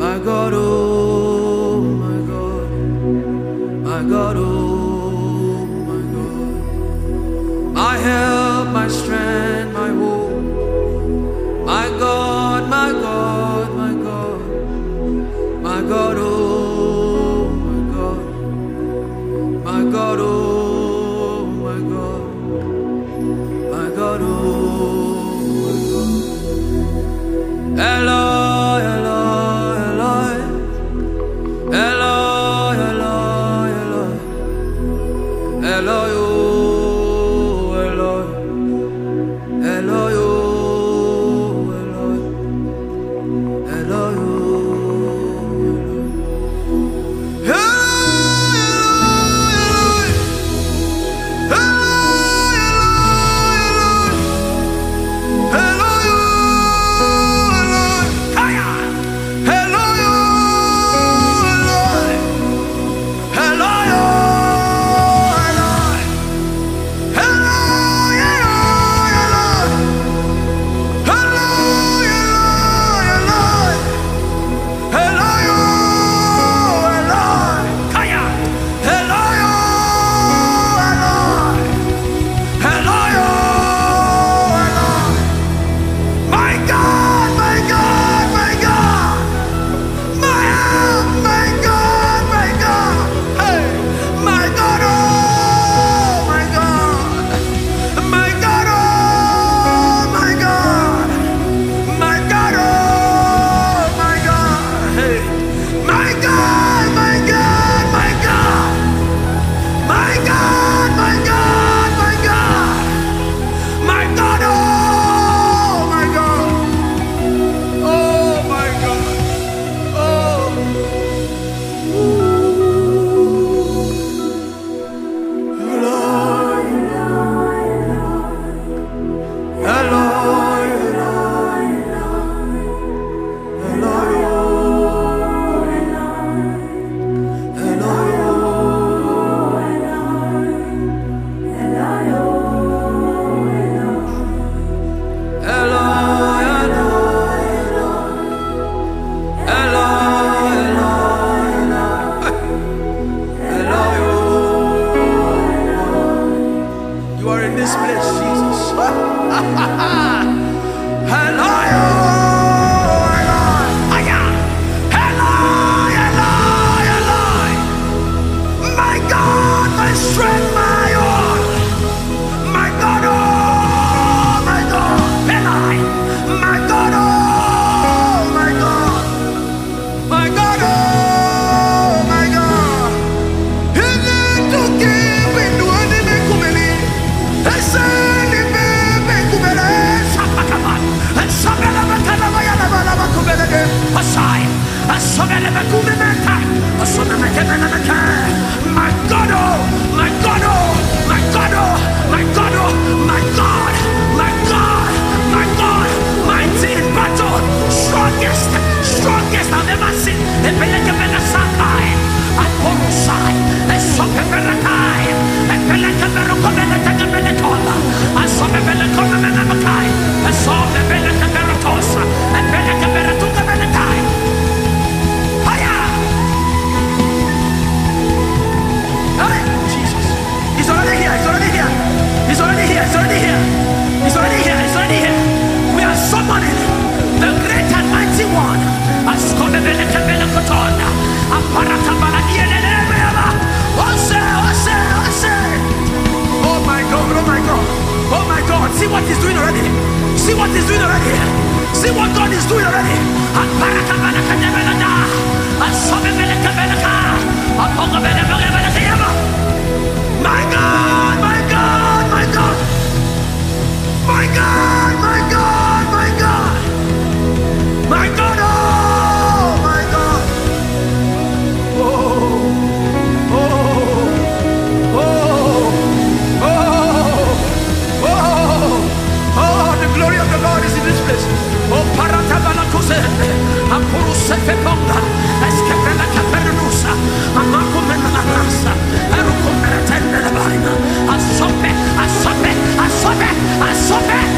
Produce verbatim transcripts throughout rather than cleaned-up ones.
My God, oh my God, my God, oh my God, my help, my strength, my hope, my God, my God, my God, my God, oh my God, my God, oh my God, my God, oh my God. Eloi, Eloi, Eloi, Eloi, Eloi, Eloi, oh, Eloi, Eloi, oh, Eloi, Eloi, oh,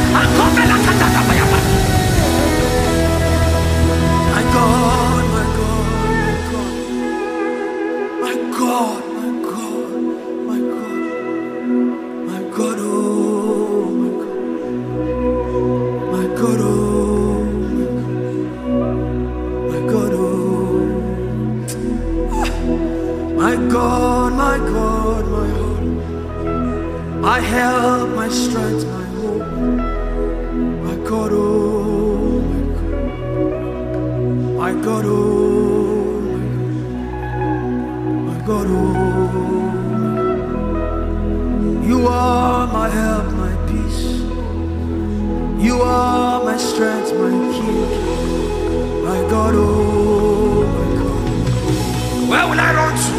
my God, my God. God, my God, my heart, my help, my strength, my hope, my God, oh, my God, oh, my God, oh, you are my help, my peace, you are my strength, my King, my God, oh, my God. Where will I run to?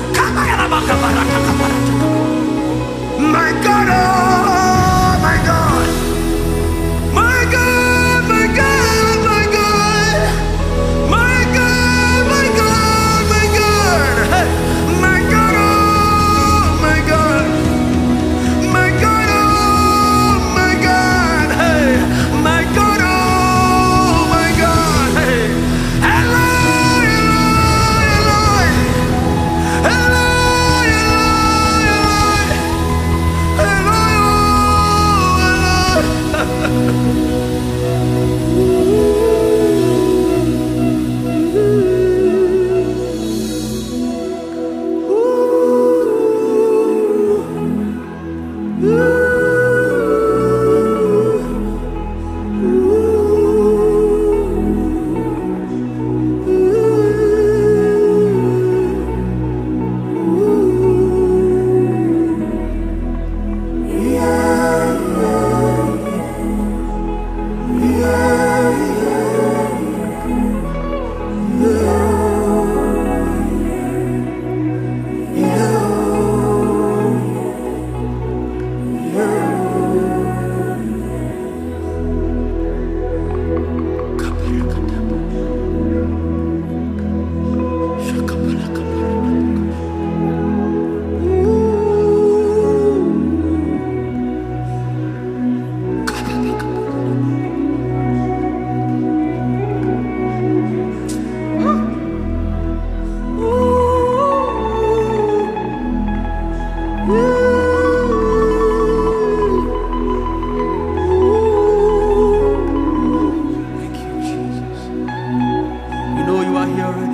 My God, oh, my God, my God, my God, my God, my God, my God, my God, hey, my God, oh, my God, my God, oh, my God, hey, my God, oh, my God, hey, Eloi, Eloi, Eloi, Eloi,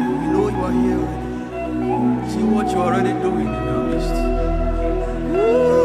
what you're already doing in our midst.